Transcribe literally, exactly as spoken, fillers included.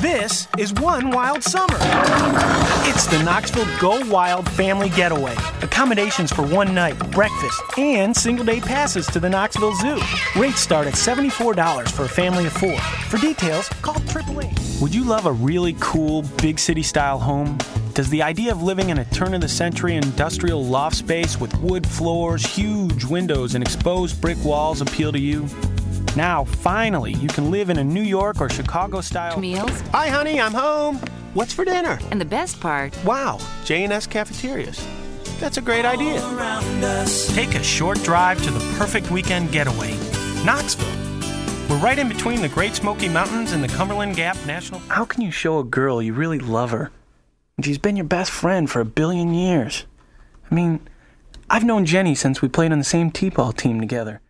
This is one wild summer. It's the Knoxville Go Wild Family Getaway. Accommodations for one night, breakfast, and single-day passes to the Knoxville Zoo. Rates start at seventy-four dollars for a family of four. For details, call triple A. Would you love a really cool, big city-style home? Does the idea of living in a turn-of-the-century industrial loft space with wood floors, huge windows, and exposed brick walls appeal to you? Now, finally, you can live in a New York or Chicago-style... Meals. Hi, honey, I'm home. What's for dinner? And the best part... Wow, J and S Cafeterias. That's a great idea. Take a short drive to the perfect weekend getaway. Knoxville. We're right in between the Great Smoky Mountains and the Cumberland Gap National... How can you show a girl you really love her? And she's been your best friend for a billion years. I mean, I've known Jenny since we played on the same T-ball team together.